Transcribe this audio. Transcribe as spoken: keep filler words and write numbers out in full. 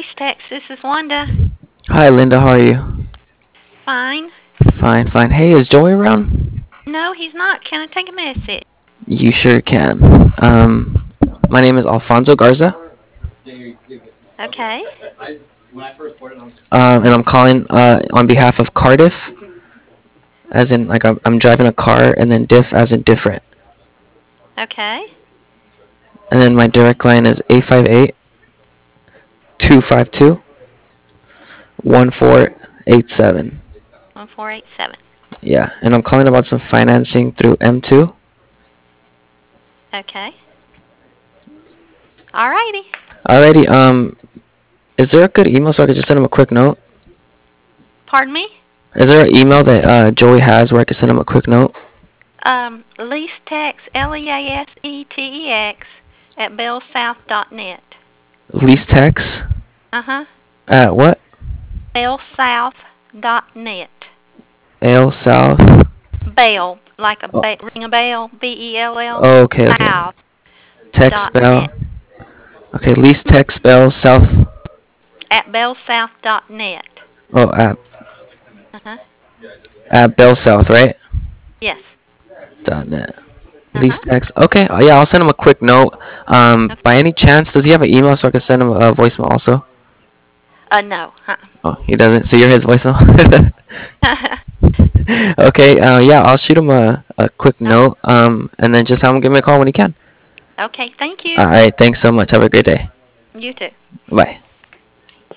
Lease Text. This is Wanda. Hi, Linda. How are you? Fine. Fine, fine. Hey, is Joey around? No, he's not. Can I take a message? You sure can. Um, my name is Alfonso Garza. Okay. Um, and I'm calling uh on behalf of Cardiff, as in like I'm, I'm driving a car, and then diff as in different. Okay. And then my direct line is eight five eight, two five two, one four eight seven. One four eight seven. Yeah, and I'm calling about some financing through M two. Okay. Alrighty. Alrighty. Um, is there a good email so I could just send him a quick note? Pardon me? Is there an email that uh, Joey has where I could send him a quick note? Um, Lease Text, L E A S E T E X, at bellsouth dot net. Lease text Uh-huh. at what? bellsouth dot net. Ale South. Bell, like a Oh, ba- ring a bell, B E L L, oh, okay, okay. south Text dot net. bell. Okay, lease text bell South. At bellsouth dot net. Oh, at Uh-huh. at Bell South, right? Yes. Dot net. Uh-huh. Lease text. Okay, uh, yeah, I'll send him a quick note. Um, Okay. by any chance, does he have an email so I can send him a voicemail also? Uh, no. Oh, he doesn't. So you're his voicemail. Uh-uh. Okay. Uh, yeah, I'll shoot him a a quick note. Um, and then just have him give me a call when he can. Okay, thank All you. right. Thanks so much. Have a great day. You too. Bye.